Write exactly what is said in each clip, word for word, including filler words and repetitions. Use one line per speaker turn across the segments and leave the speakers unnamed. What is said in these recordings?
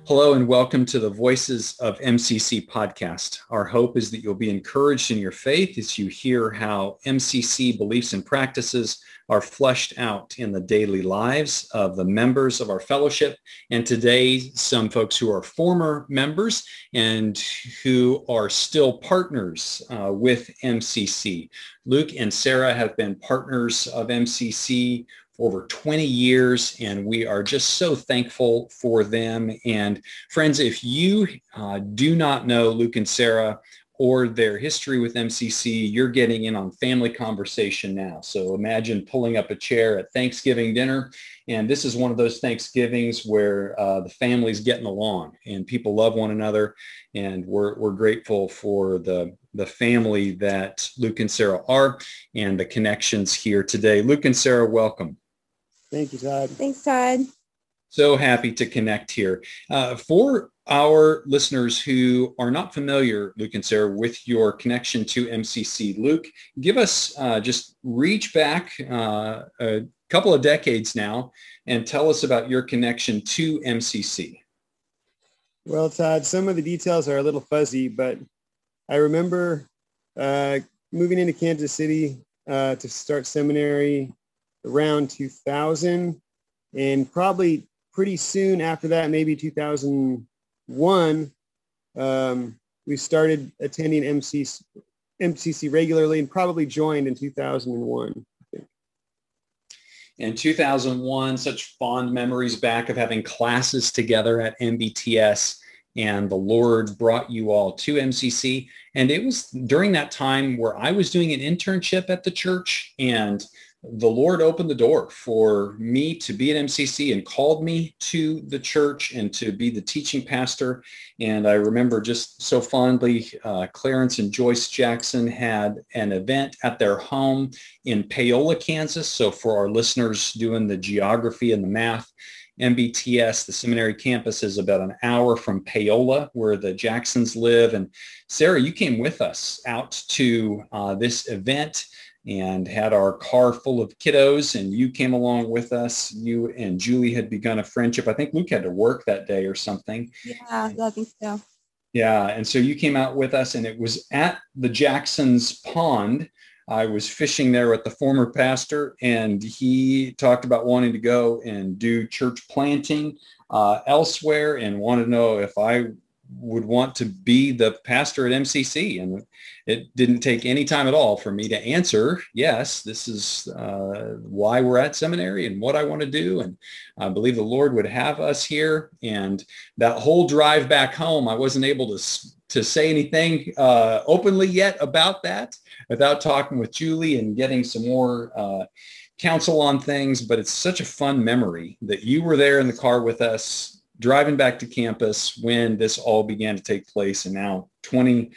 Hello and welcome to the Voices of M C C podcast. Our hope is that you'll be encouraged in your faith as you hear how M C C beliefs and practices are fleshed out in the daily lives of the members of our fellowship. And today, some folks who are former members and who are still partners uh, with M C C. Luke and Sarah have been partners of M C C over twenty years, and we are just so thankful for them. And friends, if you uh, do not know Luke and Sarah or their history with M C C, you're getting in on family conversation now. So imagine pulling up a chair at Thanksgiving dinner, and this is one of those Thanksgivings where uh, the family's getting along and people love one another, and we're we're grateful for the the family that Luke and Sarah are and the connections here today. Luke and Sarah, welcome.
Thank you, Todd.
Thanks, Todd.
So happy to connect here. Uh, for our listeners who are not familiar, Luke and Sarah, with your connection to M C C, Luke, give us, uh, just reach back uh, a couple of decades now and tell us about your connection to M C C.
Well, Todd, some of the details are a little fuzzy, but I remember uh, moving into Kansas City uh, to start seminary around two thousand, and probably pretty soon after that, maybe two thousand one, um, we started attending M C C, M C C regularly and probably joined in two thousand one. I think.
In two thousand one, such fond memories back of having classes together at M B T S, and the Lord brought you all to M C C. And it was during that time where I was doing an internship at the church, and the Lord opened the door for me to be at M C C and called me to the church and to be the teaching pastor. And I remember just so fondly, uh, Clarence and Joyce Jackson had an event at their home in Paola, Kansas. So for our listeners doing the geography and the math, M B T S, the seminary campus, is about an hour from Paola, where the Jacksons live. And Sarah, you came with us out to uh, this event and had our car full of kiddos, and you came along with us. You and Julie had begun a friendship. I think Luke had to work that day or something.
Yeah, I think so.
Yeah, and so you came out with us, and it was at the Jacksons Pond. I was fishing there with the former pastor, and he talked about wanting to go and do church planting uh, elsewhere and wanted to know if I would want to be the pastor at M C C. And it didn't take any time at all for me to answer, yes, this is uh, why we're at seminary and what I want to do. And I believe the Lord would have us here. And that whole drive back home, I wasn't able to, to say anything uh, openly yet about that without talking with Julie and getting some more uh, counsel on things. But it's such a fun memory that you were there in the car with us, driving back to campus when this all began to take place. And now twenty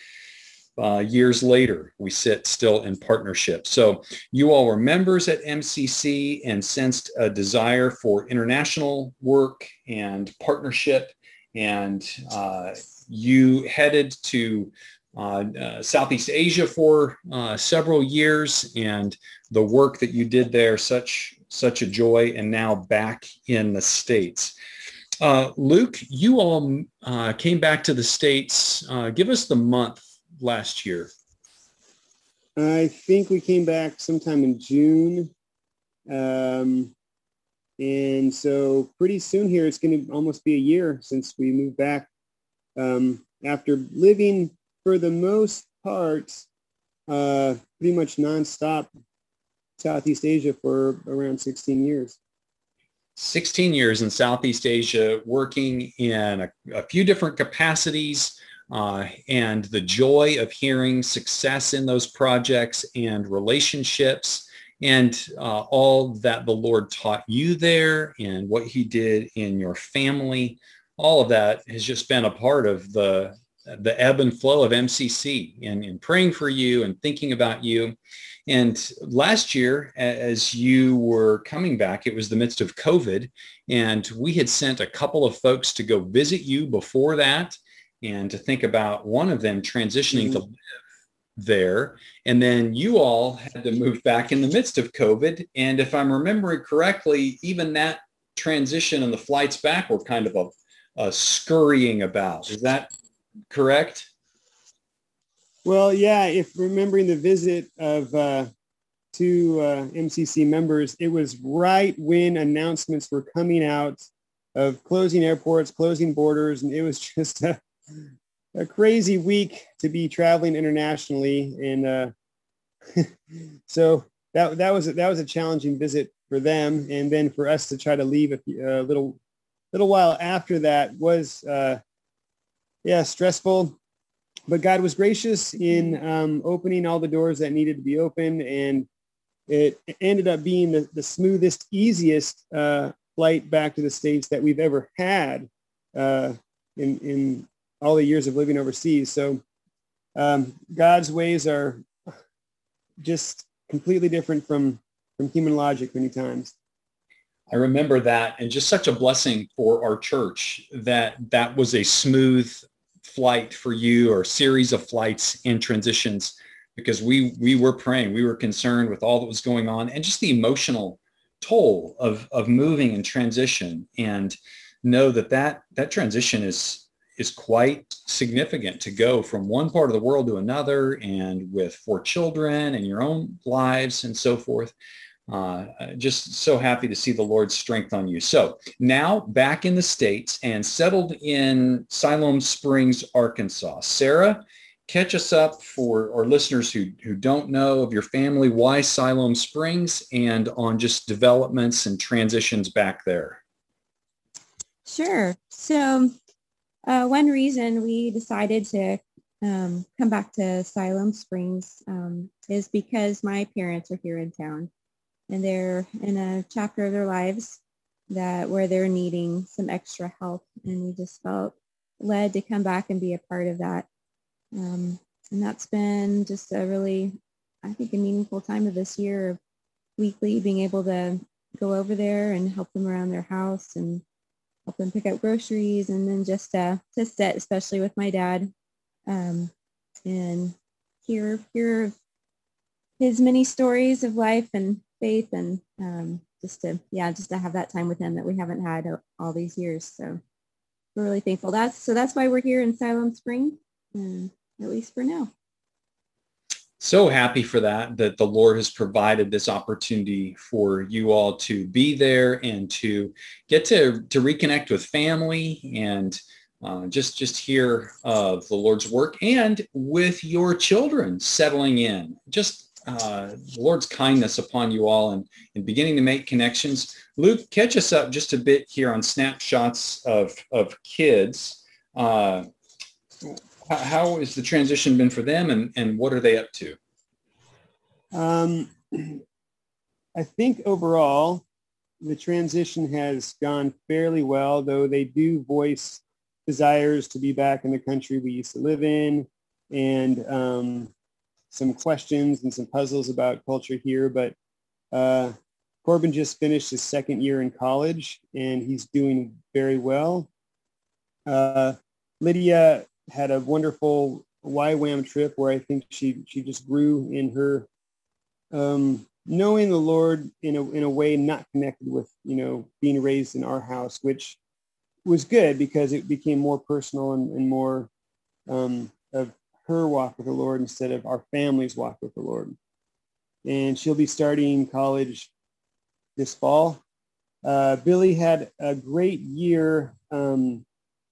uh, years later, we sit still in partnership. So you all were members at M C C and sensed a desire for international work and partnership. And uh, you headed to uh, uh, Southeast Asia for uh, several years, and the work that you did there, such, such a joy, and now back in the States. Uh, Luke, you all uh, came back to the States. Uh, give us the month last year.
I think we came back sometime in June. Um, and so pretty soon here, it's going to almost be a year since we moved back um, after living for the most part, uh, pretty much nonstop Southeast Asia for around sixteen years.
sixteen years in Southeast Asia, working in a, a few different capacities, uh, and the joy of hearing success in those projects and relationships, and uh, all that the Lord taught you there and what he did in your family. All of that has just been a part of the, the ebb and flow of M C C, and, and praying for you and thinking about you. And last year, as you were coming back, it was the midst of COVID, and we had sent a couple of folks to go visit you before that, and to think about one of them transitioning mm-hmm. to live there. And then you all had to move back in the midst of COVID. And if I'm remembering correctly, even that transition and the flights back were kind of a, uh, scurrying about. Is that correct?
Well, yeah, if remembering the visit of uh, two uh, M C C members, it was right when announcements were coming out of closing airports, closing borders, and it was just a, a crazy week to be traveling internationally. And uh, so that that was that was a challenging visit for them, and then for us to try to leave a, few, a little little while after that was uh, yeah stressful. But God was gracious in um, opening all the doors that needed to be opened, and it ended up being the, the smoothest, easiest uh, flight back to the States that we've ever had uh, in, in all the years of living overseas. So um, God's ways are just completely different from, from human logic many times.
I remember that, and just such a blessing for our church that that was a smooth flight for you, or series of flights and transitions, because we we were praying, we were concerned with all that was going on, and just the emotional toll of of moving and transition, and know that that that transition is is quite significant, to go from one part of the world to another, and with four children and your own lives and so forth. Uh, just so happy to see the Lord's strength on you. So now back in the States and settled in Siloam Springs, Arkansas. Sarah, catch us up for our listeners who, who don't know of your family, why Siloam Springs, and on just developments and transitions back there.
Sure. So uh, one reason we decided to um, come back to Siloam Springs um, is because my parents are here in town. And they're in a chapter of their lives that where they're needing some extra help. And we just felt led to come back and be a part of that. Um, and that's been just a really, I think, a meaningful time of this year, of weekly being able to go over there and help them around their house and help them pick up groceries. And then just uh, to sit, especially with my dad, um, and hear, hear his many stories of life and faith, and um, just to, yeah, just to have that time with him that we haven't had all these years. So we're really thankful. That's, so that's why we're here in Siloam Springs, um, at least for now.
So happy for that, that the Lord has provided this opportunity for you all to be there and to get to, to reconnect with family, and uh, just, just hear of the Lord's work, and with your children settling in. Just Uh, the Lord's kindness upon you all, and, and beginning to make connections. Luke, catch us up just a bit here on snapshots of, of kids. Uh, how has the transition been for them, and, and what are they up to?
Um, I think overall, the transition has gone fairly well, though they do voice desires to be back in the country we used to live in, and um, some questions and some puzzles about culture here. But uh, Corbin just finished his second year in college, and he's doing very well. Uh, Lydia had a wonderful Y WAM trip where I think she she just grew in her um, knowing the Lord in a in a way not connected with, you know, being raised in our house, which was good because it became more personal and, and more um, of her walk with the Lord instead of our family's walk with the Lord. And she'll be starting college this fall. Uh, Billy had a great year um,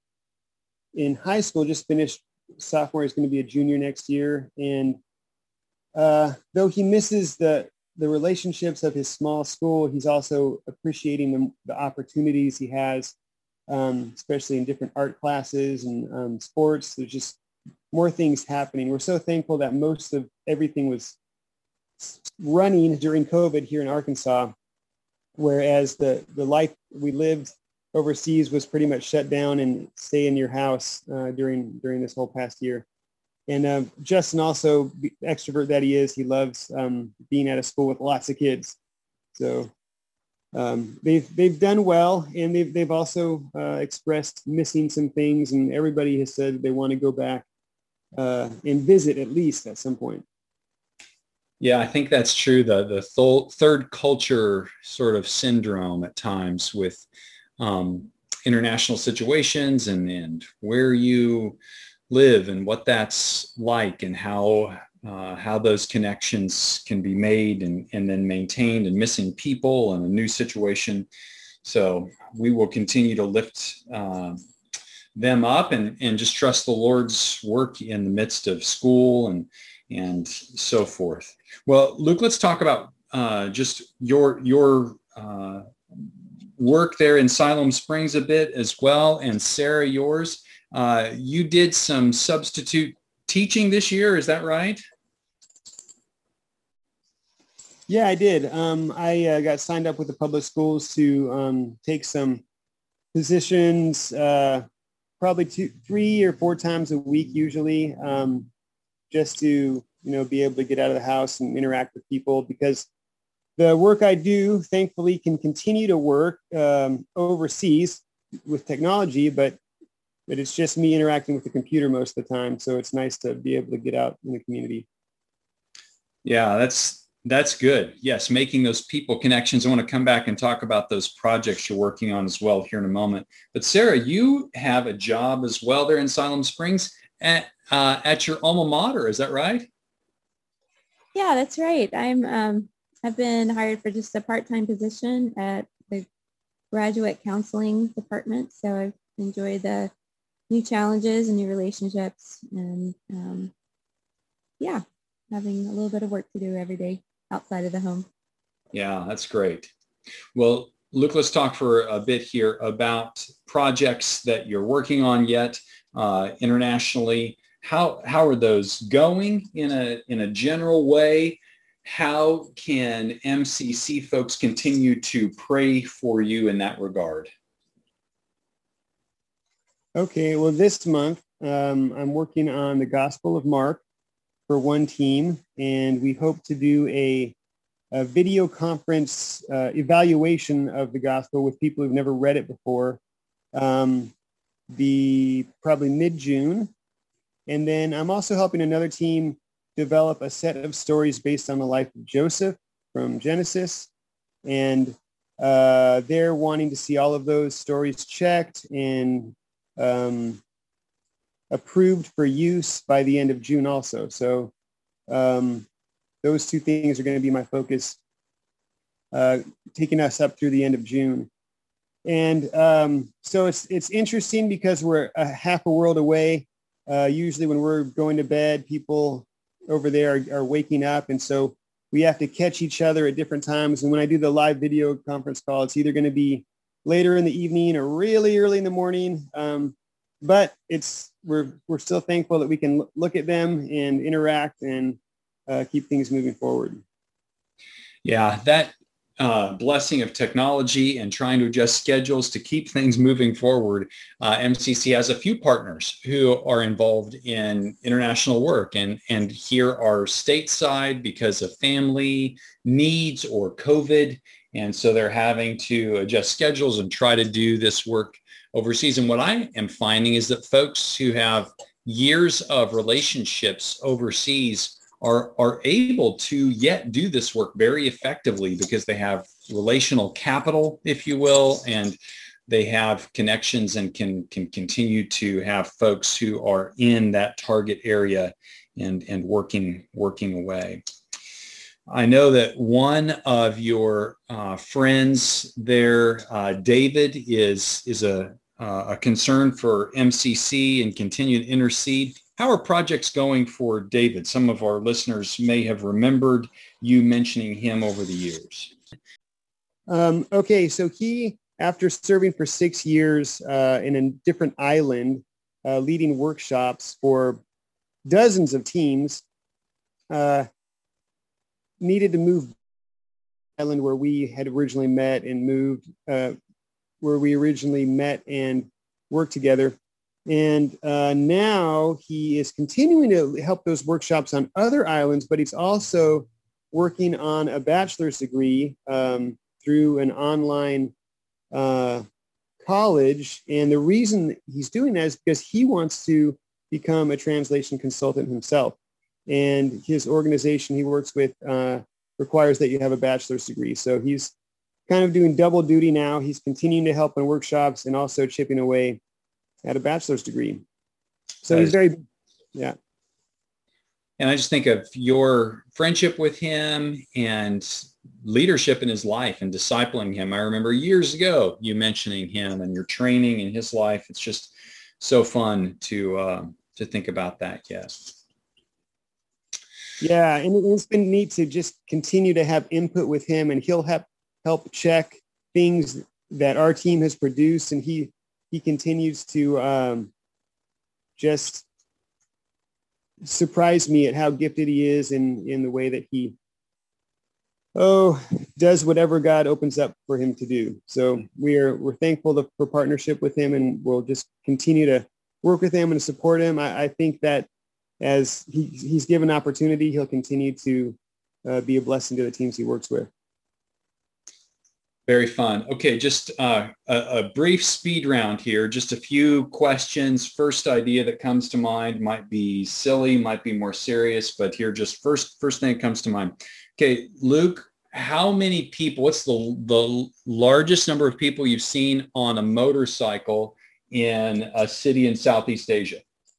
in high school, just finished sophomore. He's going to be a junior next year. And uh, though he misses the, the relationships of his small school, he's also appreciating the, the opportunities he has, um, especially in different art classes and um, sports. There's just more things happening. We're so thankful that most of everything was running during COVID here in Arkansas, whereas the, the life we lived overseas was pretty much shut down and stay in your house uh, during during this whole past year. And uh, Justin, also, the extrovert that he is, he loves um, being at a school with lots of kids. So um, they've they've done well, and they've they've also uh, expressed missing some things, and everybody has said they want to go back uh, and visit at least at some point.
Yeah, I think that's true. The the th- third culture sort of syndrome at times with um, international situations and, and where you live and what that's like and how uh, how those connections can be made and, and then maintained, and missing people and a new situation. So we will continue to lift uh, them up and, and just trust the Lord's work in the midst of school and and so forth. Well, Luke, let's talk about uh, just your your uh, work there in Siloam Springs a bit as well. And Sarah, yours. Uh, you did some substitute teaching this year, is that right?
Yeah, I did. Um, I uh, got signed up with the public schools to um, take some positions, uh, probably two, three or four times a week usually, um, just to, you know, be able to get out of the house and interact with people, because the work I do, thankfully, can continue to work um, overseas with technology, but but it's just me interacting with the computer most of the time. So it's nice to be able to get out in the community.
Yeah, that's that's good. Yes, making those people connections. I want to come back and talk about those projects you're working on as well here in a moment. But Sarah, you have a job as well there in Siloam Springs at uh, at your alma mater. Is that right?
Yeah, that's right. I'm um, I've been hired for just a part-time position at the graduate counseling department. So I've enjoyed the new challenges and new relationships, and um, yeah, having a little bit of work to do every day outside of the home.
Yeah, that's great. Well, Luke, let's talk for a bit here about projects that you're working on yet uh, internationally. How how are those going in a in a general way? How can M C C folks continue to pray for you in that regard?
Okay, well, this month um, I'm working on the Gospel of Mark for one team, and we hope to do a, a video conference uh, evaluation of the Gospel with people who've never read it before, um, the probably mid-June. And then I'm also helping another team develop a set of stories based on the life of Joseph from Genesis, and uh, they're wanting to see all of those stories checked and Um, approved for use by the end of June also. So um, those two things are going to be my focus, uh, taking us up through the end of June. And um, so it's it's interesting because we're a half a world away. Uh, usually when we're going to bed, people over there are, are waking up. And so we have to catch each other at different times. And when I do the live video conference call, it's either going to be later in the evening or really early in the morning. Um, but it's we're we're still thankful that we can look at them and interact and uh, keep things moving forward.
Yeah, that uh, blessing of technology and trying to adjust schedules to keep things moving forward. Uh, M C C has a few partners who are involved in international work, and, and here are stateside because of family needs or COVID. And so they're having to adjust schedules and try to do this work overseas. And what I am finding is that folks who have years of relationships overseas are, are able to yet do this work very effectively because they have relational capital, if you will, and they have connections and can, can continue to have folks who are in that target area and, and working, working away. I know that one of your uh, friends there, uh, David, is is a uh, a concern for M C C and continue to intercede. How are projects going for David? Some of our listeners may have remembered you mentioning him over the years.
Um, okay, so he, after serving for six years uh, in a different island, uh, leading workshops for dozens of teams, uh, needed to move island where we had originally met and moved, uh, where we originally met and worked together. And uh, now he is continuing to help those workshops on other islands, but he's also working on a bachelor's degree um, through an online uh, college. And the reason he's doing that is because he wants to become a translation consultant himself. And his organization he works with uh, requires that you have a bachelor's degree. So he's kind of doing double duty now. He's continuing to help in workshops and also chipping away at a bachelor's degree. So
That
he's
is-
very, yeah.
And I just think of your friendship with him and leadership in his life and discipling him. I remember years ago you mentioning him and your training in his life. It's just so fun to uh, to think about that. Yes.
Yeah, and it's been neat to just continue to have input with him, and he'll help help check things that our team has produced, and he he continues to um, just surprise me at how gifted he is in in the way that he oh does whatever God opens up for him to do. So we are we're thankful to, for partnership with him, and we'll just continue to work with him and support him. I, I think that as he, he's given opportunity, he'll continue to uh, be a blessing to the teams he works with.
Very fun. Okay, just uh, a, a brief speed round here. Just a few questions. First idea that comes to mind might be silly, might be more serious, but here just first first thing that comes to mind. Okay, Luke, how many people, what's the, the largest number of people you've seen on a motorcycle in a city in Southeast Asia?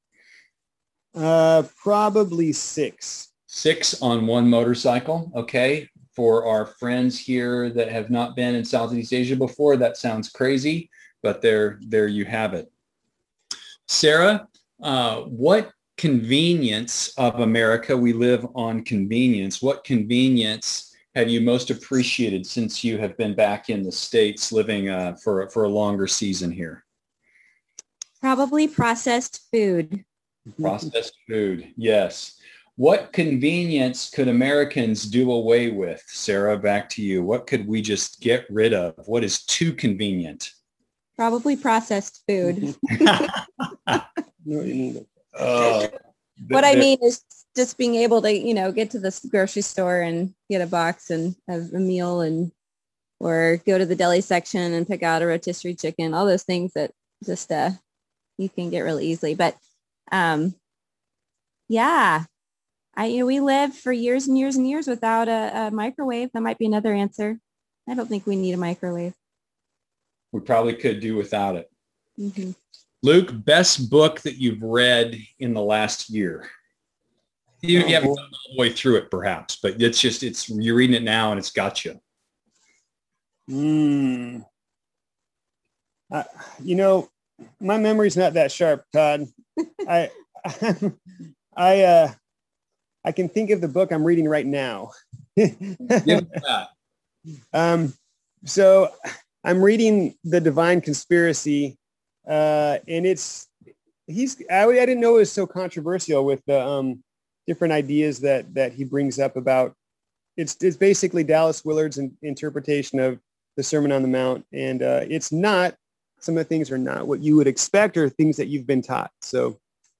Uh, probably six.
Six on one motorcycle. Okay. For our friends here that have not been in Southeast Asia before, that sounds crazy, but there, there you have it. Sarah, uh, what convenience of America, we live on convenience, what convenience have you most appreciated since you have been back in the States living uh, for, for a longer season here?
Probably processed food.
Processed food, yes. What convenience could Americans do away with? Sarah, back to you. What could we just get rid of? What is too convenient?
Probably processed food.
know what you mean.
Uh,
What I mean is just being able to, you know, get to the grocery store and get a box and have a meal, and or go to the deli section and pick out a rotisserie chicken, all those things that just uh, you can get really easily. But um, yeah, I, you know, we lived for years and years and years without a, a microwave. That might be another answer. I don't think we need a microwave.
We probably could do without it.
Mm-hmm.
Luke, best book that you've read in the last year? You, you haven't gone all the way through it, perhaps, but it's just, it's, you're reading it now and it's got you.
Mm. Uh, you know, my memory's not that sharp, Todd. I, I, uh, I can think of the book I'm reading right now.
Give me that.
Um, so I'm reading The Divine Conspiracy, uh, and it's, he's, I, I didn't know it was so controversial with the um, different ideas that, that he brings up about, it's, it's basically Dallas Willard's in, interpretation of the Sermon on the Mount. And uh, it's not, some of the things are not what you would expect or things that you've been taught. So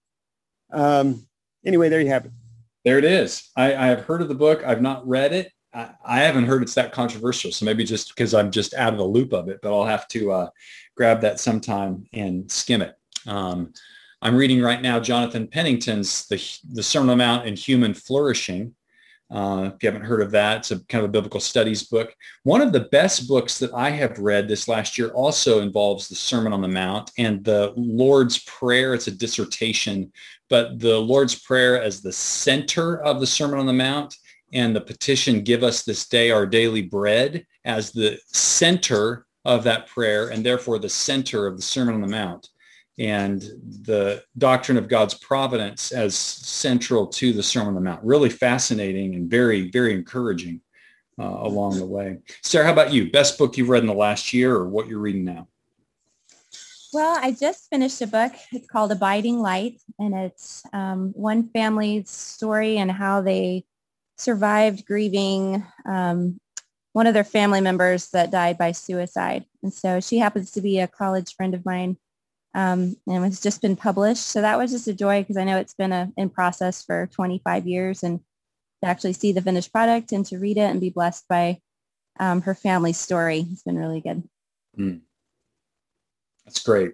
um, anyway, there you have it.
There it is. I, I have heard of the book. I've not read it. I, I haven't heard it's that controversial. So maybe just because I'm just out of the loop of it, but I'll have to uh, grab that sometime and skim it. Um, I'm reading right now Jonathan Pennington's The, the Sermon on the Mount and Human Flourishing. Uh, if you haven't heard of that, it's a kind of a biblical studies book. One of the best books that I have read this last year also involves the Sermon on the Mount and the Lord's Prayer. It's a dissertation, but the Lord's Prayer as the center of the Sermon on the Mount, and the petition, give us this day our daily bread, as the center of that prayer, and therefore the center of the Sermon on the Mount. And the doctrine of God's providence as central to the Sermon on the Mount. Really fascinating and very, very encouraging uh, along the way. Sarah, how about you? Best book you've read in the last year, or what you're reading now?
Well, I just finished a book. It's called Abiding Light, and it's um, one family's story and how they survived grieving um, one of their family members that died by suicide. And so she happens to be a college friend of mine. Um, and it's just been published. So that was just a joy, because I know it's been a, in process for twenty-five years, and to actually see the finished product and to read it and be blessed by um, her family's story. It's been really good.
Mm. That's great.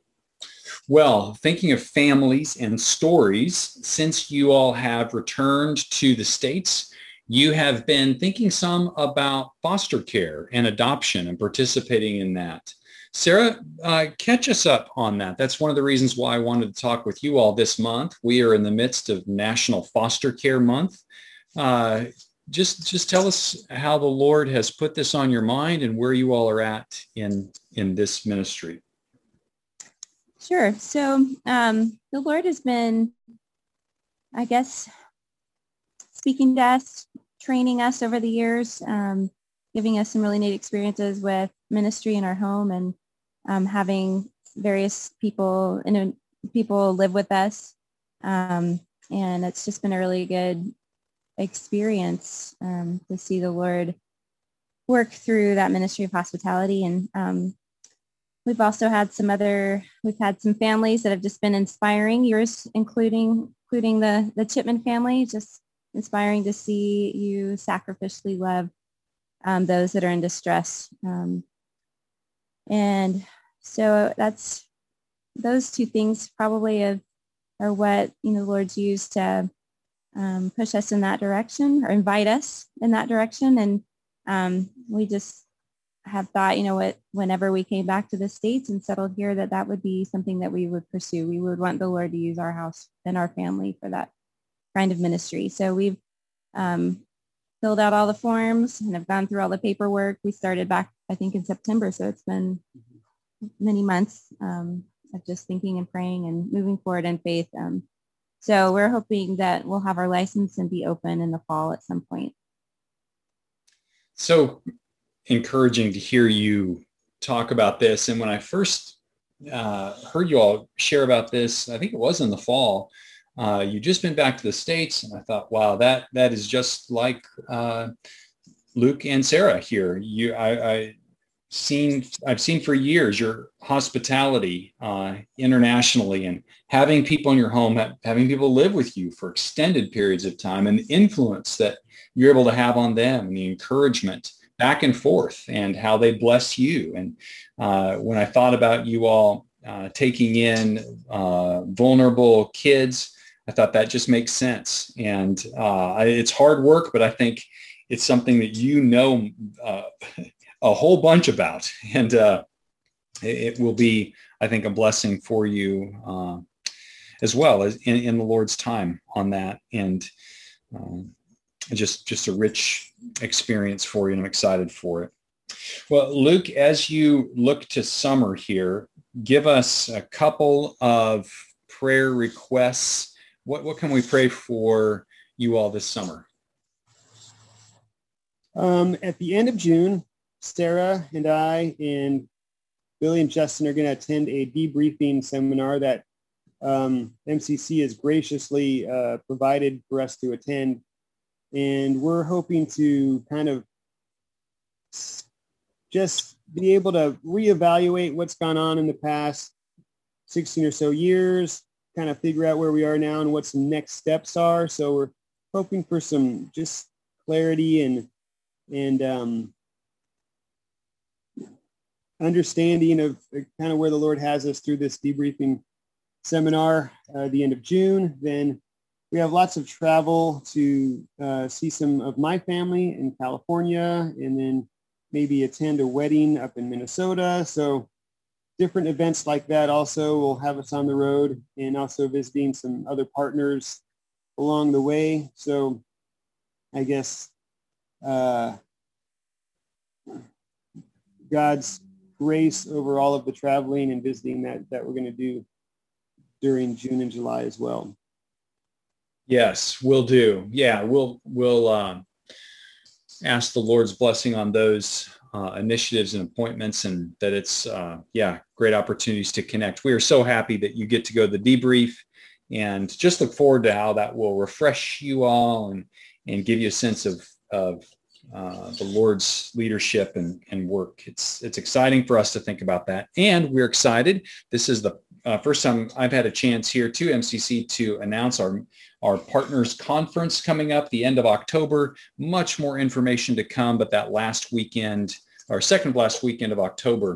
Well, thinking of families and stories, since you all have returned to the States you have been thinking some about foster care and adoption and participating in that. Sarah, uh, catch us up on that. That's one of the reasons why I wanted to talk with you all this month. We are in the midst of National Foster Care Month. Uh, just, just tell us how the Lord has put this on your mind and where you all are at in, in this ministry.
Sure. So um, the Lord has been, I guess, speaking to us, training us over the years, um, giving us some really neat experiences with ministry in our home, and um, having various people, you know, people live with us. Um, and it's just been a really good experience um, to see the Lord work through that ministry of hospitality. And um, we've also had some other, we've had some families that have just been inspiring, yours including, including the, the Chipman family, just inspiring to see you sacrificially love um, those that are in distress. Um, and so that's, those two things probably have, are what, you know, the Lord's used to um, push us in that direction, or invite us in that direction. And um, we just have thought, you know what, whenever we came back to the States and settled here, that that would be something that we would pursue. We would want the Lord to use our house and our family for that kind of ministry. So we've um, filled out all the forms and have gone through all the paperwork. We started back, I think, in September. So it's been many months um, of just thinking and praying and moving forward in faith. Um, so we're hoping that we'll have our license and be open in the fall at some point.
So encouraging to hear you talk about this. And when I first uh, heard you all share about this, I think it was in the fall, uh, you just been back to the States, and I thought, wow, that that is just like uh, Luke and Sarah here. You, I, I seen, I've seen for years your hospitality uh, internationally, and having people in your home, having people live with you for extended periods of time, and the influence that you're able to have on them, and the encouragement back and forth, and how they bless you. And uh, when I thought about you all uh, taking in uh, vulnerable kids, I thought that just makes sense. And uh, it's hard work, but I think it's something that you know uh, a whole bunch about, and uh, it, it will be, I think, a blessing for you uh, as well as in, in the Lord's time on that. And um, just just a rich experience for you, and I'm excited for it. Well, Luke, as you look to summer here, give us a couple of prayer requests. What what can we pray for you all this summer?
Um, at the end of June, Sarah and I and Billy and Justin are going to attend a debriefing seminar that um, M C C has graciously uh, provided for us to attend. And we're hoping to kind of just be able to reevaluate what's gone on in the past sixteen or so years, kind of figure out where we are now and what some next steps are. So we're hoping for some just clarity and and um, understanding of kind of where the Lord has us through this debriefing seminar uh, at the end of June. Then we have lots of travel to uh, see some of my family in California, and then maybe attend a wedding up in Minnesota. So different events like that also will have us on the road, and also visiting some other partners along the way. So I guess uh, God's grace over all of the traveling and visiting that, that we're going to do during June and July as well.
Yes, we'll do. Yeah, we'll we'll uh, ask the Lord's blessing on those uh, initiatives and appointments, and that it's uh, yeah, great opportunities to connect. We are so happy that you get to go to the debrief, and just look forward to how that will refresh you all and and give you a sense of of uh, the Lord's leadership and and work. It's it's exciting for us to think about that, and we're excited. This is the uh, first time I've had a chance here to M C C to announce our Our partners conference coming up the end of October. Much more information to come, but that last weekend, or second last weekend of October,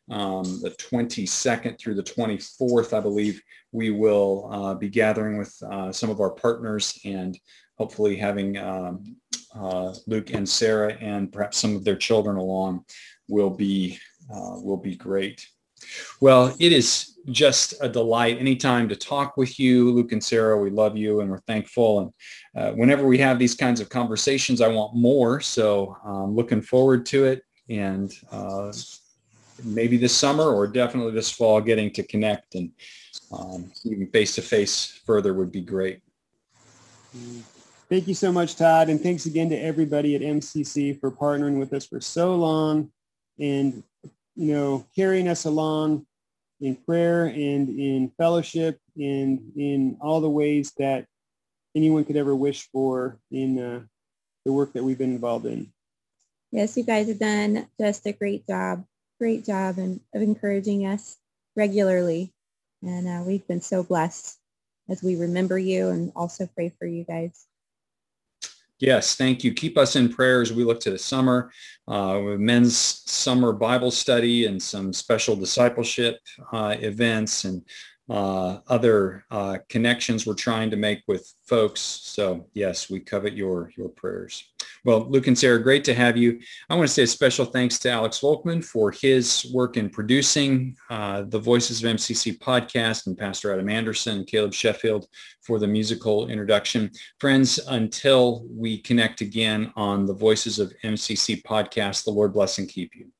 um, the twenty-second through the twenty-fourth, I believe, we will uh, be gathering with uh, some of our partners and hopefully having um, uh, Luke and Sarah and perhaps some of their children along will be uh, will be great. Well, it is just a delight anytime to talk with you, Luke and Sarah. We love you and we're thankful. And uh, whenever we have these kinds of conversations, I want more. So I'm looking forward to it. And uh, maybe this summer or definitely this fall, getting to connect and um, even face-to-face further would be great.
Thank you so much, Todd. And thanks again to everybody at M C C for partnering with us for so long and, you know, carrying us along in prayer and in fellowship and in all the ways that anyone could ever wish for in uh, the work that we've been involved in.
Yes, you guys have done just a great job, great job and of encouraging us regularly. And uh, we've been so blessed as we remember you and also pray for you guys.
Yes, thank you. Keep us in prayer as we look to the summer, uh, with men's summer Bible study and some special discipleship uh, events and uh, other uh, connections we're trying to make with folks. So yes, we covet your, your prayers. Well, Luke and Sarah, great to have you. I want to say a special thanks to Alex Volkman for his work in producing uh, the Voices of M C C podcast, and Pastor Adam Anderson and Caleb Sheffield for the musical introduction. Friends, until we connect again on the Voices of M C C podcast, the Lord bless and keep you.